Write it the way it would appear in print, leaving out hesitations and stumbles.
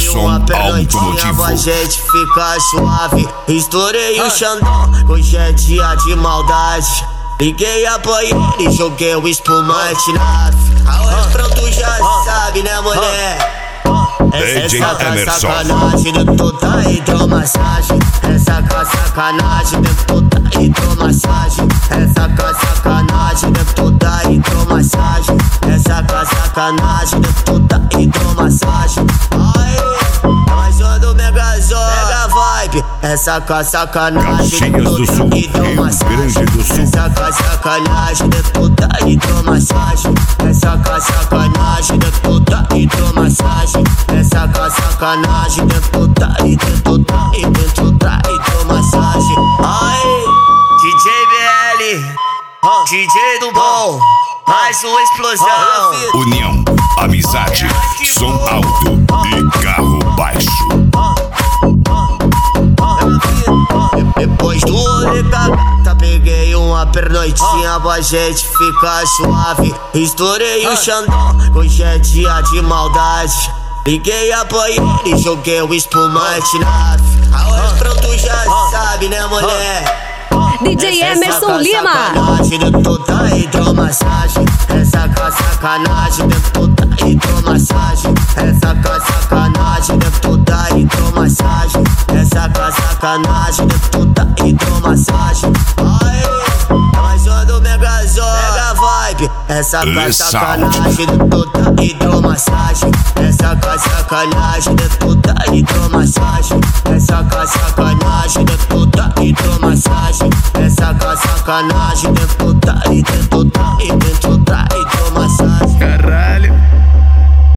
uma pernoitinha pra gente ficar suave. Estourei o Xandão com jetinha de maldade. Liguei a banheira e joguei o espumante na aonde pronto já sabe, né, mulher? Essa sacanagem de toda hidromassagem. Essa sacanagem de toda hidromassagem. Essa sacanagem de toda hidromassagem. Essa sacanagem de toda hidromassagem. Aê, mais um do Megazord, mega vibe. Essa sacanagem de toda hidromassagem. Essa sacanagem de toda hidromassagem. Essa sacanagem de toda hidromassagem. Essa sacanagem de toda hidromassagem. Ai, DJ BL, DJ do bom, mais uma explosão. União, amizade, som alto e carro baixo. Depois do rolê da gata, peguei uma pernoitinha pra gente ficar suave. Estourei o Xandão com jetinha de maldade. Liguei a banheira e joguei o espumante na aonde pronto já sabe, né, mulher? DJ Emerson Lima. Sacanagem de toda hidromassagem. Essa sacanagem de toda hidromassagem. Essa sacanagem de toda hidromassagem. Essa sacanagem de toda hidromassagem. Aê, mais um do Megazord, mega vibe. Essa sacanagem de toda hidromassagem. Essa sacanagem de toda hidromassagem. Essa sacanagem de toda hidromassagem. Essa sacanagem de toda hidromassagem.